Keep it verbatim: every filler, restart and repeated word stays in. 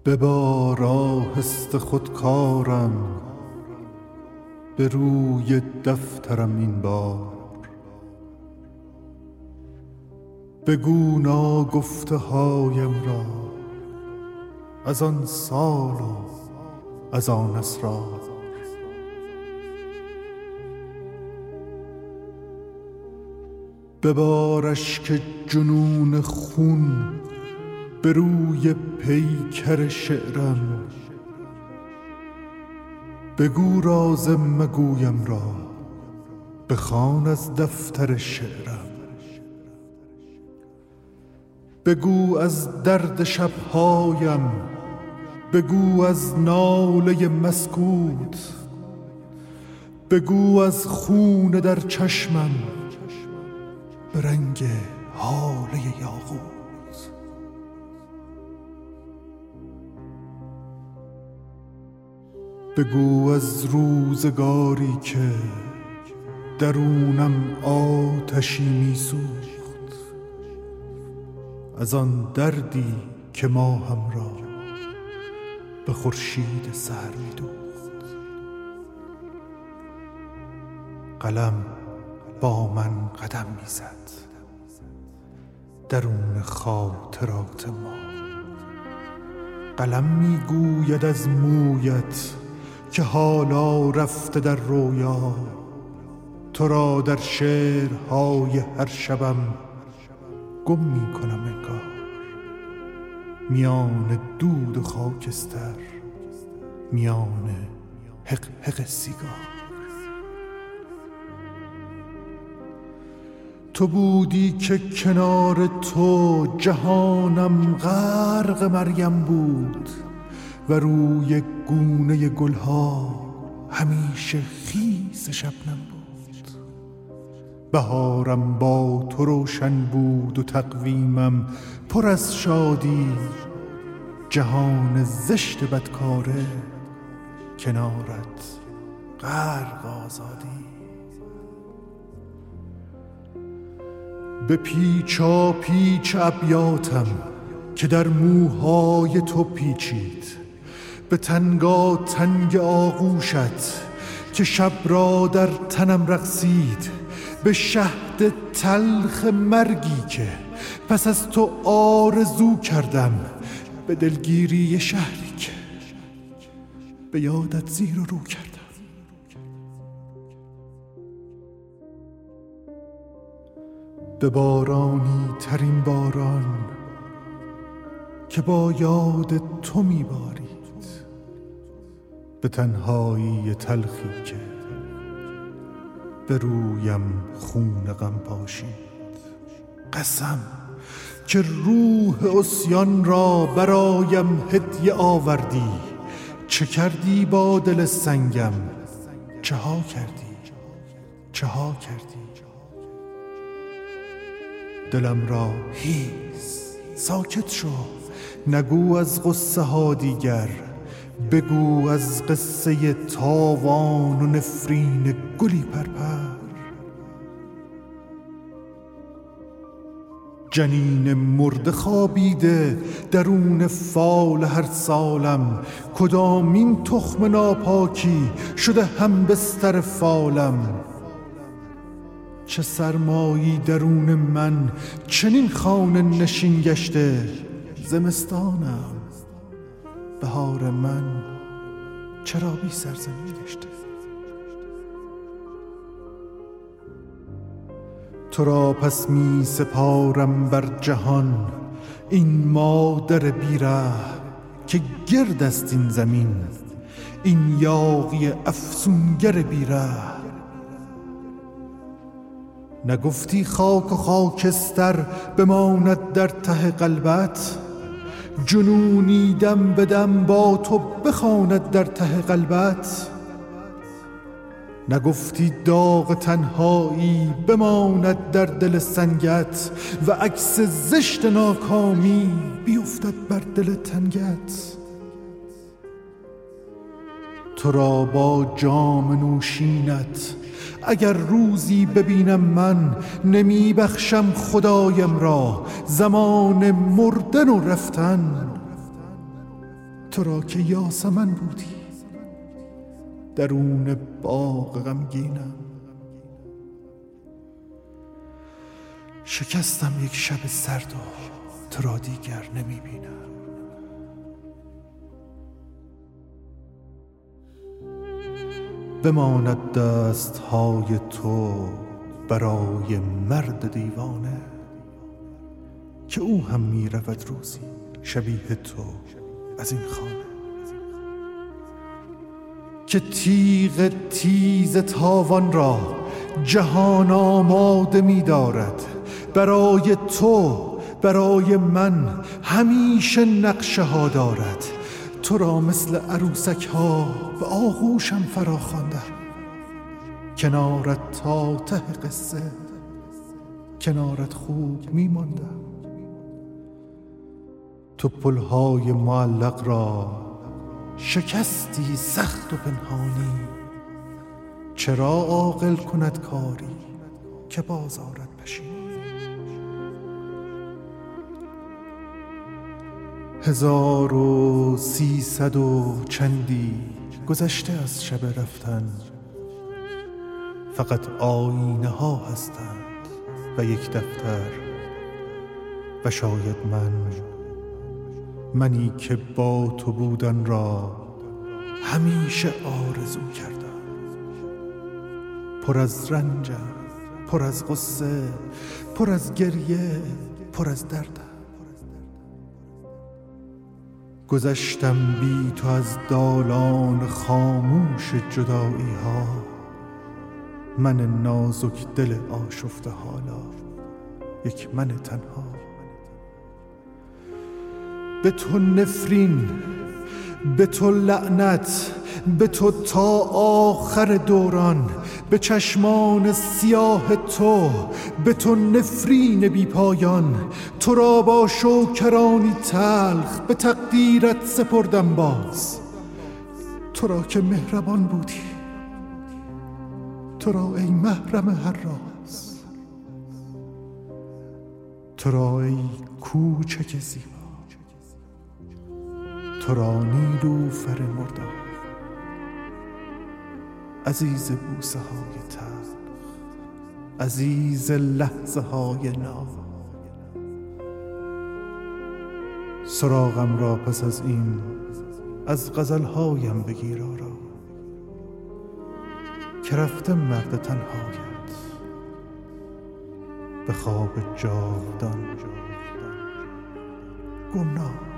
ببار آهسته خودکارم به روی دفترم این بار، بگو ناگفته هایم را از آن سال و از آن اسرار. ببار اشک جنون خون به روی پیکر شعرم، بگو راز مگویم را بخوان از دفتر شعرم. بگو از درد شبهایم، بگو از ناله مسکوت، بگو از خون در چشمم به رنگ هاله یاقوت. بگو از روزگاری که درونم آتشی می سوخت، از آن دردی که ماهم را به خورشید سحر می دوخت. قلم با من قدم می زد درون خاطرات ما، قلم می گوید از مویت که حالا رفته در رویا. تو را در شعرهای هر شبم گم می کنم انگار، میان دود و خاکستر، میان حق حق سیگار. تو بودی که کنار تو جهانم غرق مریم بود و روی گونه گلها همیشه خیس شبنم بود. بهارم با تو روشن بود و تقویمم پر از شادی، جهان زشت بدکاره کنارت غرق آزادی. به پیچا پیچ ابیاتم که در موهای تو پیچید، به تنگا تنگ آغوشت که شب را در تنم رقصید، به شهد تلخ مرگی که پس از تو آرزو کردم، به دلگیری شهری که به یادت زیر و رو کردم. به بارانی ترین باران که با یاد تو میبارید، به تنهایی تلخی که به رویم خون غم پاشید. قسم که روح عصیان را برایم هدیه آوردی، چه کردی با دل سنگم، چه ها کردی چه ها کردی. دلم را هیس ساکت شو، نگو از قصه ها دیگر، بگو از قصه تاوان و نفرین گلی پرپر. جنین مرده خوابیده درون فال هر سالم، کدامین تخم ناپاکی شده هم بستر فالم. چه سرمایی درون من چنین خانه نشین گشته، زمستانم بهار من چرا بی سرزمین گشته. تو را پس می سپارم بر جهان این مادر بیره که گرد است این زمین، این یاغی افسونگر بیره. نگفتی خاک و خاکستر بماند در ته قلبت، جنونی دم به دم با تو بخواند در ته قلبت. نگفتی داغ تنهایی بماند در دل سنگت و عکس زشت ناکامی بیفتد بر دل تنگت. تو را با جام نوشینت اگر روزی ببینم من، نمی بخشم خدایم را زمان مردن و رفتن. تو را که یاسمن بودی، درون باغ غمگینم. شکستم یک شب سرد و تو را دیگر نمی بینم. بماند دست های تو برای مرد دیوانه، که او هم می رود روزی شبیه تو از این خانه. که تیغ تیز تاوان را جهان آماده می دارد، برای تو برای من همیشه نقشه ها دارد. تو را مثل عروسک ها به آغوشم فرا خواندم، کنارت تا ته قصه کنارت خوب می ماندم. تو پلهای معلق را شکستی سخت و پنهانی، چرا عاقل کند کاری که باز آرد پشیمانی. هزار و سیصد و چندی گذشته از شب رفتن، فقط آینه ها هستند و یک دفتر و شاید من، منی که با تو بودن را همیشه آرزو کردم. پر از رنجم، پر از غصه، پر از گریه، پر از دردم. گذشتم بی تو از دالان خاموش جدایی ها، من نازک دل آشفته حالا یک من تنها. به تو نفرین، به تو لعنت، به تو تا آخر دوران، به چشمان سیاه تو، به تو نفرین بی پایان. تو را با شوکرانی تلخ به تقدیرت سپردم باز، تو را که مهربان بودی، تو را ای محرم هر راز، تو را ای کوچک زیبا، تو را نیلوفر مردار، عزیز بوسه های تلخ، عزیز لحظه های ناز. سراغم را پس از این از غزلهایم بگیر آرا، که رفته مرد تنهایت به خواب جاودان گمنام.